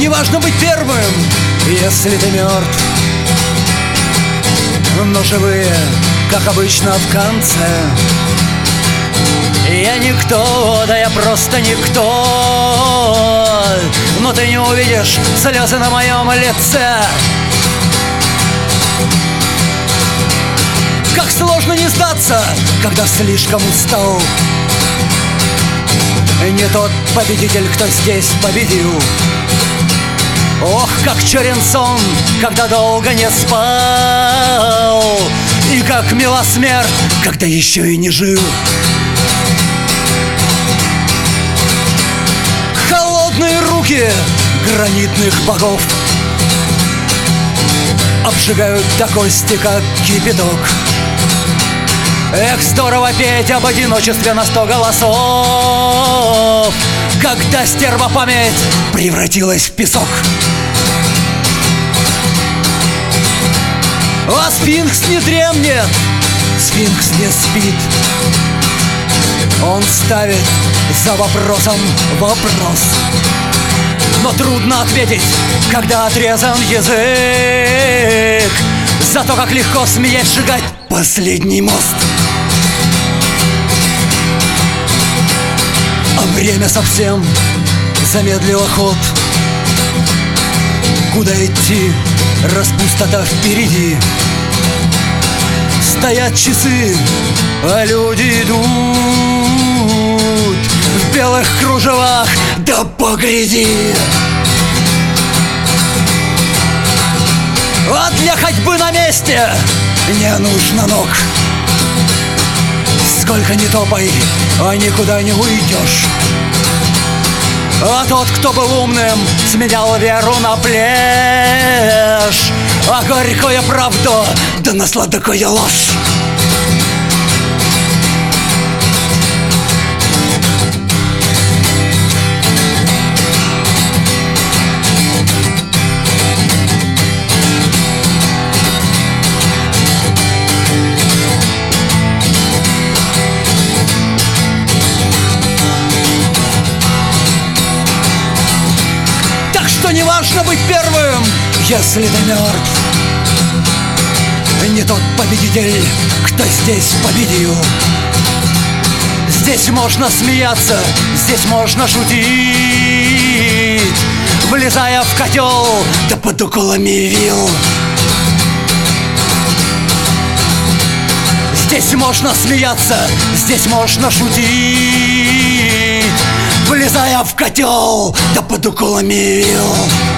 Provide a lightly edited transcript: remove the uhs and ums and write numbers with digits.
важно быть первым, если ты мертв. Но живые, как обычно, в конце. Я никто, да я просто никто. Но ты не увидишь слезы на моем лице. Как сложно не сдаться, когда слишком устал. Не тот победитель, кто здесь победил. Ох, как черен сон, когда долго не спал. И как мила смерть, когда еще и не жил. Холодные руки гранитных богов обжигают до кости, как кипяток. Эх, здорово петь об одиночестве на 100 голосов, когда стерва память превратилась в песок. А сфинкс не дремлет, сфинкс не спит. Он ставит за вопросом вопрос. Но трудно ответить, когда отрезан язык. Зато как легко смеять, сжигать последний мост. А время совсем замедлило ход. Куда идти, распустота впереди. Стоят часы, а люди идут в белых кружевах, да погляди. А для ходьбы на месте не нужно ног. Сколько ни топай, а никуда не уйдешь. А тот, кто был умным, сменял веру на плешь. А горькая правда, да на сладкая ложь. Не важно быть первым, если ты мертв. Не тот победитель, кто здесь победил. Здесь можно смеяться, здесь можно шутить, влезая в котел, да под уколами вил. Здесь можно смеяться, здесь можно шутить, влезая в котел, да под уколами вил.